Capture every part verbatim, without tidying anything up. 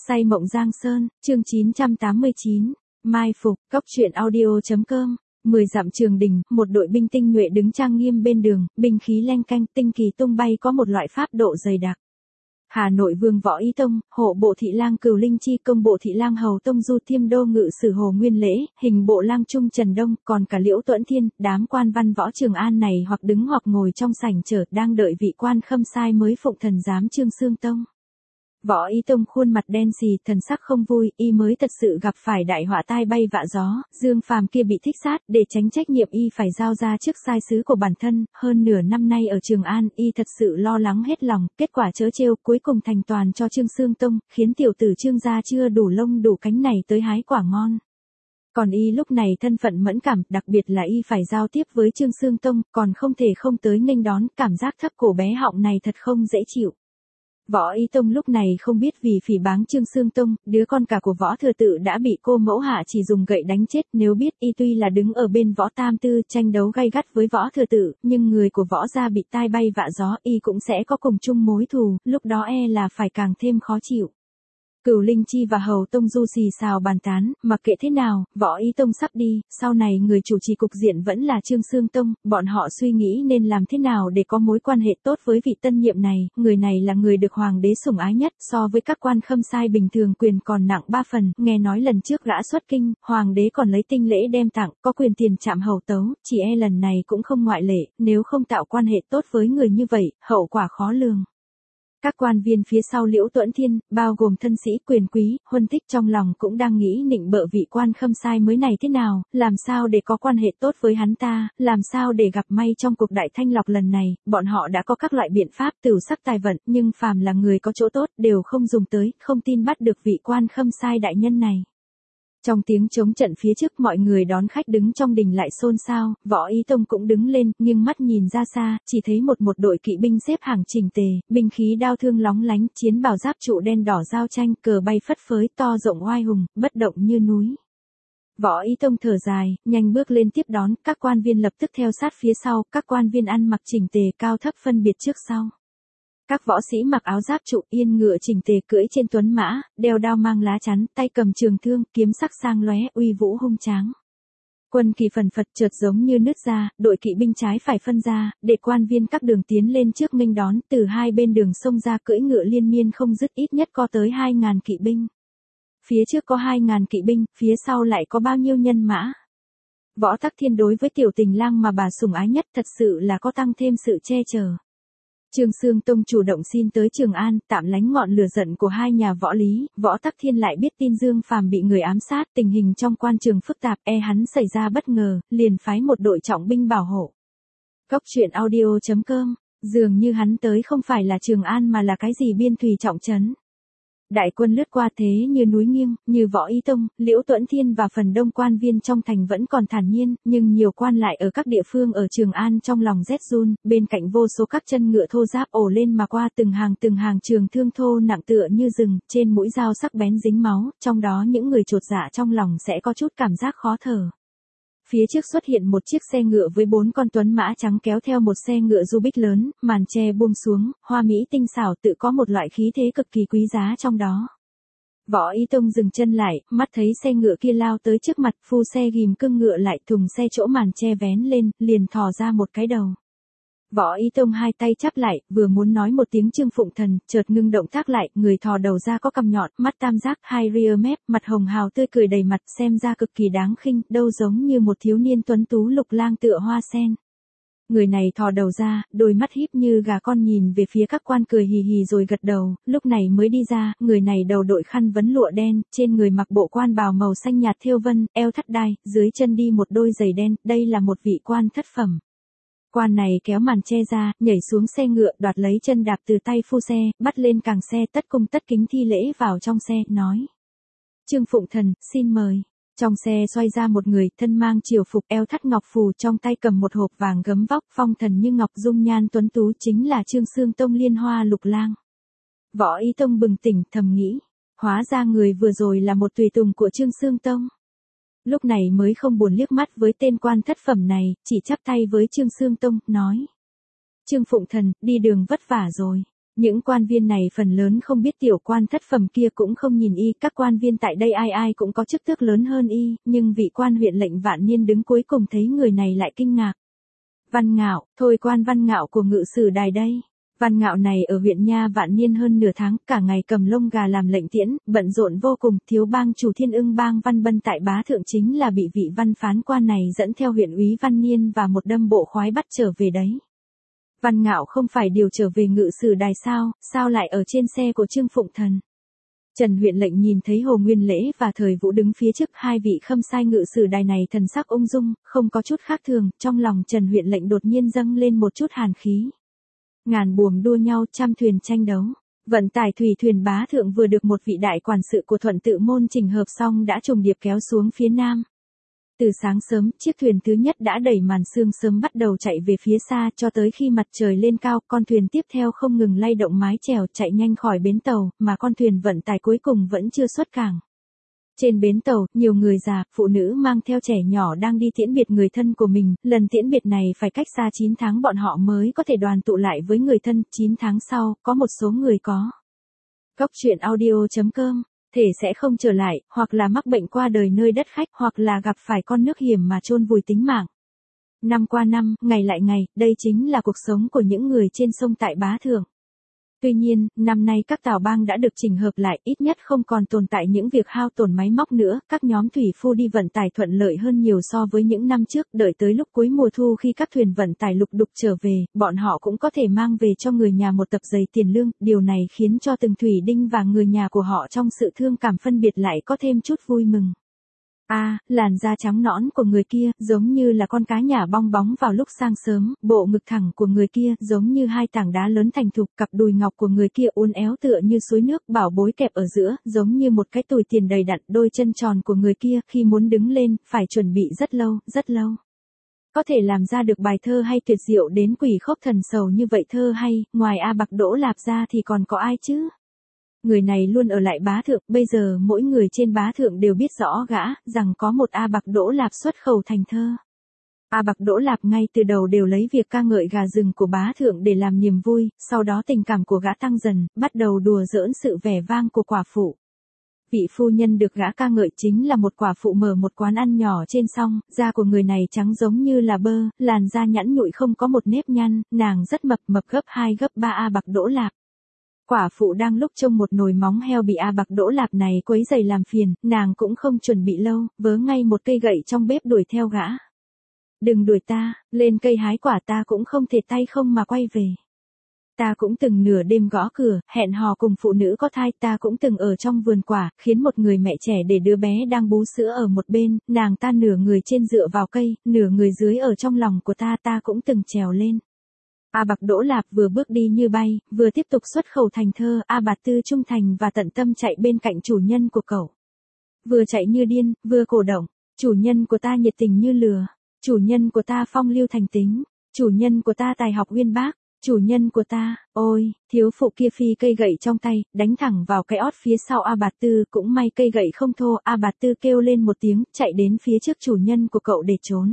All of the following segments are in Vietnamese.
Say mộng Giang Sơn, chương chín trăm tám mươi chín, Mai Phục, Cốc truyện audio.com. Mười dặm trường đình, một đội binh tinh nhuệ đứng trang nghiêm bên đường, binh khí leng keng, tinh kỳ tung bay có một loại pháp độ dày đặc. Hà Nội Vương Võ Ý Tông, hộ bộ thị lang Cửu Linh Chi, công bộ thị lang Hầu Tông Du, Thiêm đô ngự sử Hồ Nguyên Lễ, hình bộ lang Trung Trần Đông, còn cả Liễu Tuẫn Thiên, đám quan văn võ Trường An này hoặc đứng hoặc ngồi trong sảnh chợ, đang đợi vị quan khâm sai mới phụng thần giám Trương Xương Tông. Võ Ý Tông khuôn mặt đen xì, thần sắc không vui, y mới thật sự gặp phải đại họa tai bay vạ gió, Dương Phàm kia bị thích sát, để tránh trách nhiệm y phải giao ra trước sai sứ của bản thân, hơn nửa năm nay ở Trường An, y thật sự lo lắng hết lòng, kết quả trớ trêu, cuối cùng thành toàn cho Trương Xương Tông, khiến tiểu tử Trương gia chưa đủ lông đủ cánh này tới hái quả ngon. Còn y lúc này thân phận mẫn cảm, đặc biệt là y phải giao tiếp với Trương Xương Tông, còn không thể không tới nghênh đón, cảm giác thấp cổ bé họng này thật không dễ chịu. Võ Ý Tông lúc này không biết vì phỉ báng Trương Xương Tông, đứa con cả của Võ Thừa Tự đã bị cô mẫu hạ chỉ dùng gậy đánh chết, nếu biết y tuy là đứng ở bên Võ Tam Tư tranh đấu gay gắt với Võ Thừa Tự, nhưng người của Võ gia bị tai bay vạ gió, y cũng sẽ có cùng chung mối thù, lúc đó e là phải càng thêm khó chịu. Cửu Linh Chi và Hầu Tông Du xì xào bàn tán, mặc kệ thế nào, Võ Ý Tông sắp đi, sau này người chủ trì cục diện vẫn là Trương Xương Tông, bọn họ suy nghĩ nên làm thế nào để có mối quan hệ tốt với vị tân nhiệm này, người này là người được hoàng đế sủng ái nhất, so với các quan khâm sai bình thường quyền còn nặng ba phần, nghe nói lần trước gã xuất kinh, hoàng đế còn lấy tinh lễ đem tặng, có quyền tiền trạm hầu tấu, chỉ e lần này cũng không ngoại lệ, nếu không tạo quan hệ tốt với người như vậy, hậu quả khó lường. Các quan viên phía sau Liễu Tuẫn Thiên, bao gồm thân sĩ, quyền quý, huân thích trong lòng cũng đang nghĩ nịnh bợ vị quan khâm sai mới này thế nào, làm sao để có quan hệ tốt với hắn ta, làm sao để gặp may trong cuộc đại thanh lọc lần này, bọn họ đã có các loại biện pháp tửu sắc tài vận, nhưng phàm là người có chỗ tốt đều không dùng tới, không tin bắt được vị quan khâm sai đại nhân này. Trong tiếng chống trận phía trước mọi người đón khách đứng trong đình lại xôn xao, Võ Ý Tông cũng đứng lên, nghiêng mắt nhìn ra xa, chỉ thấy một một đội kỵ binh xếp hàng chỉnh tề, binh khí đao thương lóng lánh, chiến bào giáp trụ đen đỏ giao tranh, cờ bay phất phới, to rộng oai hùng, bất động như núi. Võ Ý Tông thở dài, nhanh bước lên tiếp đón, các quan viên lập tức theo sát phía sau, các quan viên ăn mặc chỉnh tề cao thấp phân biệt trước sau. Các võ sĩ mặc áo giáp trụ yên ngựa chỉnh tề cưỡi trên tuấn mã, đeo đao mang lá chắn, tay cầm trường thương, kiếm sắc sang lóe, uy vũ hung tráng. Quân kỳ phần phật chợt giống như nứt ra, đội kỵ binh trái phải phân ra, để quan viên các đường tiến lên trước nghênh đón, từ hai bên đường sông ra cưỡi ngựa liên miên không dứt, ít nhất có tới hai ngàn kỵ binh. Phía trước có hai ngàn kỵ binh, phía sau lại có bao nhiêu nhân mã. Võ Tắc Thiên đối với tiểu tình lang mà bà sủng ái nhất thật sự là có tăng thêm sự che chở. Trương Xương Tông chủ động xin tới Trường An, tạm lánh ngọn lửa giận của hai nhà Võ Lý, Võ Tắc Thiên lại biết tin Dương Phàm bị người ám sát, tình hình trong quan trường phức tạp, e hắn xảy ra bất ngờ, liền phái một đội trọng binh bảo hộ. Cốc truyện audio.com, dường như hắn tới không phải là Trường An mà là cái gì biên thùy trọng trấn. Đại quân lướt qua thế như núi nghiêng, như Võ Ý Tông, Liễu Tuẫn Thiên và phần đông quan viên trong thành vẫn còn thản nhiên, nhưng nhiều quan lại ở các địa phương ở Trường An trong lòng rét run, bên cạnh vô số các chân ngựa thô giáp ổ lên mà qua từng hàng từng hàng trường thương thô nặng tựa như rừng, trên mũi dao sắc bén dính máu, trong đó những người chột dạ trong lòng sẽ có chút cảm giác khó thở. Phía trước xuất hiện một chiếc xe ngựa với bốn con tuấn mã trắng kéo theo một xe ngựa du bích lớn, màn che buông xuống, hoa mỹ tinh xảo tự có một loại khí thế cực kỳ quý giá trong đó. Võ Ý Tông dừng chân lại, mắt thấy xe ngựa kia lao tới trước mặt, phu xe ghim cưng ngựa lại, thùng xe chỗ màn che vén lên, liền thò ra một cái đầu. Võ Ý Tông hai tay chắp lại, vừa muốn nói một tiếng Trương Phụng Thần, chợt ngưng động tác lại, người thò đầu ra có cằm nhọn, mắt tam giác, hai ria mép, mặt hồng hào tươi cười đầy mặt, xem ra cực kỳ đáng khinh, đâu giống như một thiếu niên tuấn tú lục lang tựa hoa sen. Người này thò đầu ra, đôi mắt híp như gà con nhìn về phía các quan cười hì hì rồi gật đầu, lúc này mới đi ra, người này đầu đội khăn vấn lụa đen, trên người mặc bộ quan bào màu xanh nhạt thêu vân, eo thắt đai, dưới chân đi một đôi giày đen, đây là một vị quan thất phẩm. Quan này kéo màn che ra, nhảy xuống xe ngựa, đoạt lấy chân đạp từ tay phu xe, bắt lên càng xe, tất cung tất kính thi lễ vào trong xe, nói. Trương Phụng Thần, xin mời. Trong xe xoay ra một người, thân mang triều phục, eo thắt ngọc phù, trong tay cầm một hộp vàng gấm vóc, phong thần như ngọc, dung nhan tuấn tú, chính là Trương Xương Tông Liên Hoa Lục Lang. Võ Ý Tông bừng tỉnh, thầm nghĩ, hóa ra người vừa rồi là một tùy tùng của Trương Xương Tông. Lúc này mới không buồn liếc mắt với tên quan thất phẩm này, chỉ chắp tay với Trương Xương Tông, nói. Trương Phụng Thần, đi đường vất vả rồi. Những quan viên này phần lớn không biết tiểu quan thất phẩm kia cũng không nhìn y, các quan viên tại đây ai ai cũng có chức tước lớn hơn y, nhưng vị quan huyện lệnh Vạn Niên đứng cuối cùng thấy người này lại kinh ngạc. Văn Ngạo, thôi quan Văn Ngạo của Ngự Sử Đài đây. Văn Ngạo này ở huyện Nha Vạn Niên hơn nửa tháng, cả ngày cầm lông gà làm lệnh tiễn, bận rộn vô cùng. Thiếu bang chủ Thiên Ưng bang Văn Bân tại Bá Thượng chính là bị vị văn phán quan này dẫn theo huyện úy Văn Niên và một đâm bộ khoái bắt trở về đấy. Văn Ngạo không phải điều trở về Ngự Sử Đài sao, sao lại ở trên xe của Trương Phụng Thần? Trần huyện lệnh nhìn thấy Hồ Nguyên Lễ và Thời Vũ đứng phía trước hai vị khâm sai Ngự Sử Đài này thần sắc ung dung, không có chút khác thường, trong lòng Trần huyện lệnh đột nhiên dâng lên một chút hàn khí. Ngàn buồm đua nhau, trăm thuyền tranh đấu. Vận tải thủy thuyền Bá Thượng vừa được một vị đại quản sự của Thuận Tự Môn chỉnh hợp xong đã trùng điệp kéo xuống phía nam. Từ sáng sớm, chiếc thuyền thứ nhất đã đẩy màn sương sớm bắt đầu chạy về phía xa cho tới khi mặt trời lên cao, con thuyền tiếp theo không ngừng lay động mái chèo chạy nhanh khỏi bến tàu, mà con thuyền vận tải cuối cùng vẫn chưa xuất cảng. Trên bến tàu, nhiều người già, phụ nữ mang theo trẻ nhỏ đang đi tiễn biệt người thân của mình, lần tiễn biệt này phải cách xa chín tháng bọn họ mới có thể đoàn tụ lại với người thân, chín tháng sau, có một số người có. Cốc truyện audio chấm com thể sẽ không trở lại, hoặc là mắc bệnh qua đời nơi đất khách, hoặc là gặp phải con nước hiểm mà chôn vùi tính mạng. Năm qua năm, ngày lại ngày, đây chính là cuộc sống của những người trên sông tại Bá Thượng. Tuy nhiên, năm nay các tàu bang đã được chỉnh hợp lại, ít nhất không còn tồn tại những việc hao tổn máy móc nữa, các nhóm thủy phu đi vận tải thuận lợi hơn nhiều so với những năm trước, đợi tới lúc cuối mùa thu khi các thuyền vận tải lục đục trở về, bọn họ cũng có thể mang về cho người nhà một tập giấy tiền lương, điều này khiến cho từng thủy đinh và người nhà của họ trong sự thương cảm phân biệt lại có thêm chút vui mừng. A, à, làn da trắng nõn của người kia, giống như là con cá nhả bong bóng vào lúc sáng sớm, bộ ngực thẳng của người kia, giống như hai tảng đá lớn thành thục, cặp đùi ngọc của người kia uốn éo tựa như suối nước, bảo bối kẹp ở giữa, giống như một cái túi tiền đầy đặn, đôi chân tròn của người kia, khi muốn đứng lên, phải chuẩn bị rất lâu, rất lâu. Có thể làm ra được bài thơ hay tuyệt diệu đến quỷ khốc thần sầu như vậy thơ hay, ngoài A Bạc Đỗ Lạp ra thì còn có ai chứ? Người này luôn ở lại Bá Thượng, bây giờ mỗi người trên Bá Thượng đều biết rõ gã, rằng có một A Bạc Đỗ Lạp xuất khẩu thành thơ. A Bạc Đỗ Lạp ngay từ đầu đều lấy việc ca ngợi gà rừng của Bá Thượng để làm niềm vui, sau đó tình cảm của gã tăng dần, bắt đầu đùa giỡn sự vẻ vang của quả phụ. Vị phu nhân được gã ca ngợi chính là một quả phụ mở một quán ăn nhỏ trên sông, da của người này trắng giống như là bơ, làn da nhẵn nhụi không có một nếp nhăn, nàng rất mập mập gấp hai gấp ba A Bạc Đỗ Lạp. Quả phụ đang lúc trông một nồi móng heo bị A Bạc Đỗ Lạp này quấy rầy làm phiền, nàng cũng không chuẩn bị lâu, vớ ngay một cây gậy trong bếp đuổi theo gã. Đừng đuổi ta, lên cây hái quả ta cũng không thể tay không mà quay về. Ta cũng từng nửa đêm gõ cửa, hẹn hò cùng phụ nữ có thai, ta cũng từng ở trong vườn quả, khiến một người mẹ trẻ để đứa bé đang bú sữa ở một bên, nàng ta nửa người trên dựa vào cây, nửa người dưới ở trong lòng của ta, ta cũng từng trèo lên. A Bạc Đỗ Lạp vừa bước đi như bay, vừa tiếp tục xuất khẩu thành thơ, A Bạc Tư trung thành và tận tâm chạy bên cạnh chủ nhân của cậu. Vừa chạy như điên, vừa cổ động, chủ nhân của ta nhiệt tình như lửa, chủ nhân của ta phong lưu thành tính, chủ nhân của ta tài học uyên bác, chủ nhân của ta, ôi, thiếu phụ kia phi cây gậy trong tay, đánh thẳng vào cái ót phía sau A Bạc Tư, cũng may cây gậy không thô, A Bạc Tư kêu lên một tiếng, chạy đến phía trước chủ nhân của cậu để trốn.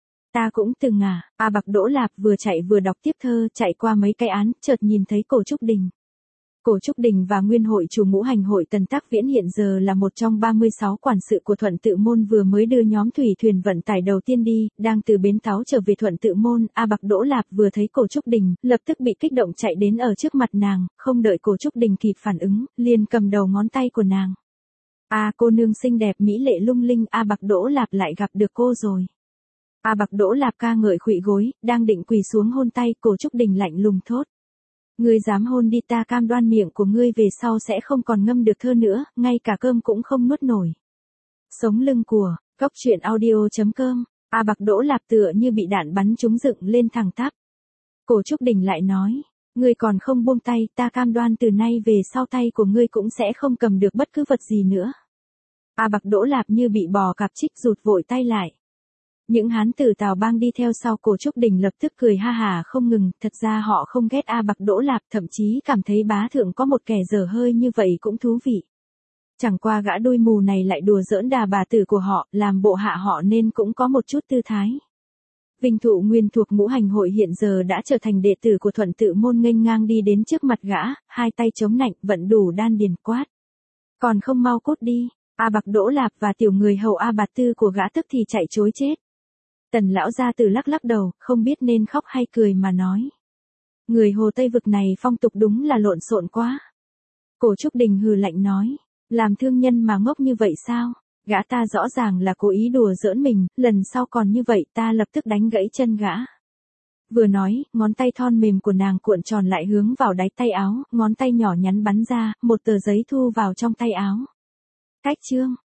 Ta cũng từng à, A Bạc Đỗ Lạp vừa chạy vừa đọc tiếp thơ, chạy qua mấy cái án, chợt nhìn thấy Cổ Trúc Đình. Cổ Trúc Đình và nguyên hội chủ ngũ hành hội Tần Tác Viễn hiện giờ là một trong ba mươi sáu quản sự của Thuận Tự Môn vừa mới đưa nhóm thủy thuyền vận tải đầu tiên đi, đang từ bến Táo trở về Thuận Tự Môn, A Bạc Đỗ Lạp vừa thấy Cổ Trúc Đình, lập tức bị kích động chạy đến ở trước mặt nàng, không đợi Cổ Trúc Đình kịp phản ứng, liền cầm đầu ngón tay của nàng. A cô nương xinh đẹp mỹ lệ lung linh, A Bạc Đỗ Lạp lại gặp được cô rồi. A Bạc Đỗ Lạp ca ngợi khuỵu gối, đang định quỳ xuống hôn tay, Cổ Trúc Đình lạnh lùng thốt. Ngươi dám hôn đi, ta cam đoan miệng của ngươi về sau sẽ không còn ngâm được thơ nữa, ngay cả cơm cũng không nuốt nổi. Sống lưng của, cốc truyện audio chấm com, A Bạc Đỗ Lạp tựa như bị đạn bắn trúng dựng lên thẳng tắp. Cổ Trúc Đình lại nói, ngươi còn không buông tay, ta cam đoan từ nay về sau tay của ngươi cũng sẽ không cầm được bất cứ vật gì nữa. A Bạc Đỗ Lạp như bị bò cạp trích rụt vội tay lại. Những hán tử Tào Bang đi theo sau Cổ Trúc Đình lập tức cười ha hà không ngừng, thật ra họ không ghét A Bạc Đỗ Lạp, thậm chí cảm thấy Bá Thượng có một kẻ dở hơi như vậy cũng thú vị. Chẳng qua gã đuôi mù này lại đùa giỡn đà bà tử của họ, làm bộ hạ họ nên cũng có một chút tư thái. Vinh Thụ nguyên thuộc ngũ hành hội hiện giờ đã trở thành đệ tử của Thuận Tự môn, nghênh ngang đi đến trước mặt gã, hai tay chống nạnh, vận đủ đan điền quát. Còn không mau cút đi. A Bạc Đỗ Lạp và tiểu người hầu A Bạt Tư của gã tức thì chạy trối chết. Tần lão gia tử lắc lắc đầu, không biết nên khóc hay cười mà nói. Người Hồ Tây vực này phong tục đúng là lộn xộn quá. Cổ Trúc Đình hừ lạnh nói, làm thương nhân mà ngốc như vậy sao? Gã ta rõ ràng là cố ý đùa giỡn mình, lần sau còn như vậy ta lập tức đánh gãy chân gã. Vừa nói, ngón tay thon mềm của nàng cuộn tròn lại hướng vào đáy tay áo, ngón tay nhỏ nhắn bắn ra, một tờ giấy thu vào trong tay áo. Cách chương.